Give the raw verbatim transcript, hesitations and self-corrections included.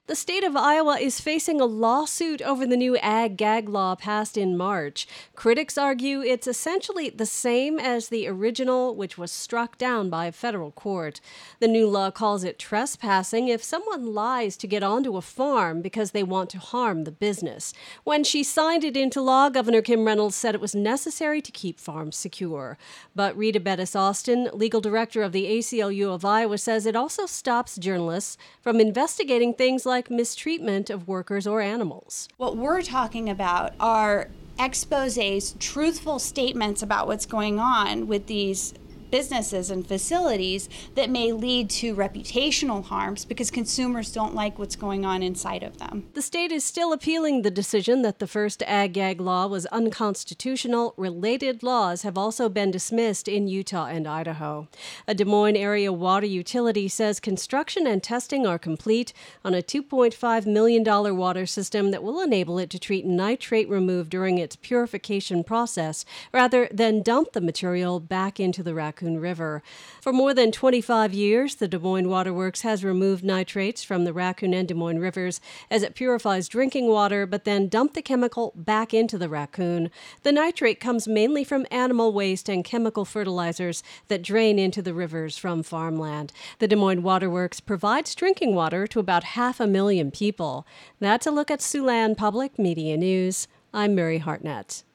The state of Iowa is facing a lawsuit over the new ag-gag law passed in March. Critics argue it's essentially the same as the original, which was struck down by a federal court. The new law calls it trespassing if someone lies to get onto a farm because they want to harm the business. When she signed it into law, Governor Kim Reynolds said it was necessary to keep farms secure. But Rita Bettis Austin, legal director of the A C L U of Iowa, says it also stops journalists from investigating things like like mistreatment of workers or animals. What we're talking about are exposés, truthful statements about what's going on with these businesses and facilities that may lead to reputational harms because consumers don't like what's going on inside of them. The state is still appealing the decision that the first ag-gag law was unconstitutional. Related laws have also been dismissed in Utah and Idaho. A Des Moines area water utility says construction and testing are complete on a two point five million dollars water system that will enable it to treat nitrate removed during its purification process rather than dump the material back into the Raccoon River. For more than twenty-five years, the Des Moines Water Works has removed nitrates from the Raccoon and Des Moines rivers as it purifies drinking water, but then dumped the chemical back into the Raccoon. The nitrate comes mainly from animal waste and chemical fertilizers that drain into the rivers from farmland. The Des Moines Water Works provides drinking water to about half a million people. That's a look at Siouxland Public Media News. I'm Mary Hartnett.